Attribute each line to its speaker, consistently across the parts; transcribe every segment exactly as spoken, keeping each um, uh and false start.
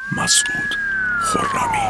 Speaker 1: مسعود خرمی.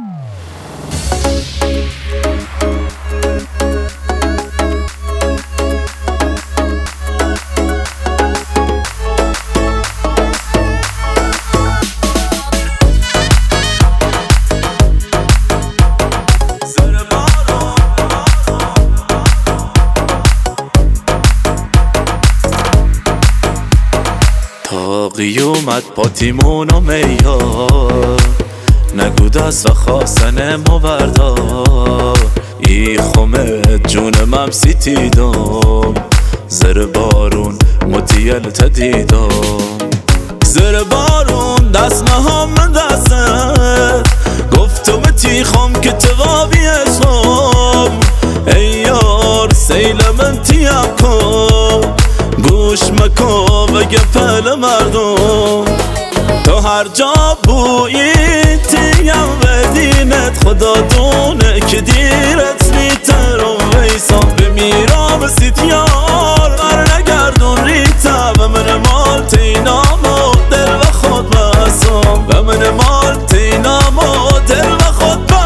Speaker 2: تاقی اومد با تیمون و میار نگو دست و خواستن موردا ای خمت جون مم سیتیدم زر بارون متیل تدیدم زر بارون دست نهم من دستت گفتم تیخم که توابی اسم ای یار سیل من تیم کن گوش مکن و گپل مردم تو هر جا بویی تیم و دینت خدا دونه که دیرت نیتر و ویسان بمیرام سیتیار بر نگردون ریتا و من مال تینام و دل و خود بسام و من مال تینام و دل و خود بسام.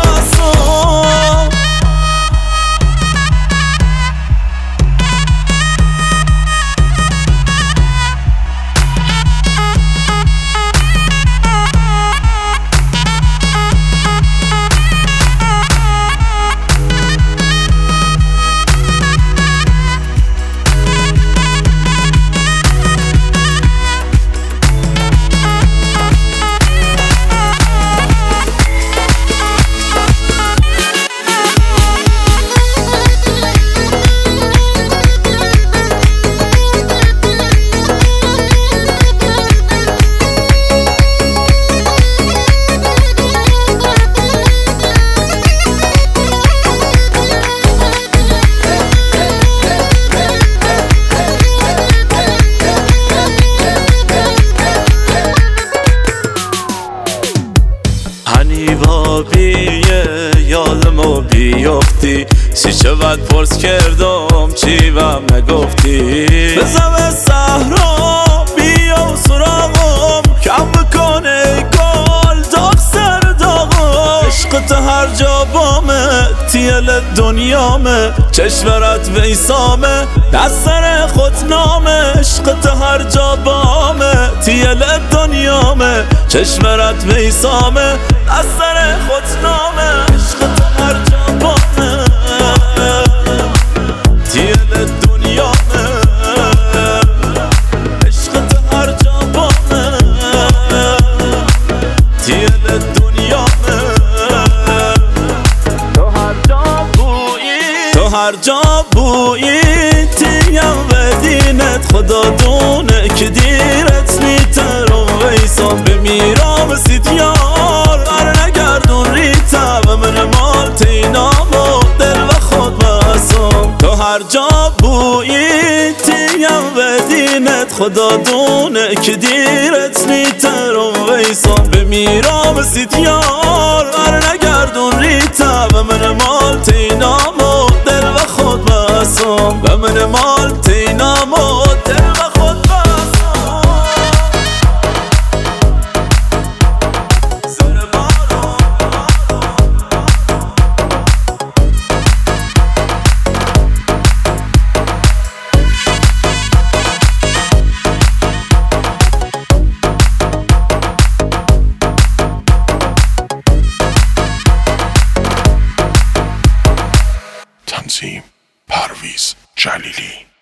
Speaker 2: بیه یادمو بیافتی سی چود پرس کردم چی وم نگفتی بزم صحرا بیا و سراغم کم بکنه گل داغ سر داغم عشقت هر جا بامه تیل دنیامه چشورت ویسامه دست سر خود نامه عشقت هر جا بامه تیل دنیامه چشورت ویسامه دست سر خود نامه عشقت هر جا بامه تیل دنیامه عشقت هر جا بامه تیل دنیامه تو هر جا بویی تو هر جا بویی تیم و دینت خدا دونه که دیرت نیتر و ویسان بمیرام سیتیار بر نگردون ریتا و من مال تینام و دل و خود بسام تو هر جا بویی تیم و دینت خدا دونه که دیرت نیتر و ویسان بمیرام سیتیار بر نگردون ریتا و من مال تینام و دل و خود بسام و من مال تینام و دل و خود بسام.
Speaker 1: تنظیم پرویز جلیلی.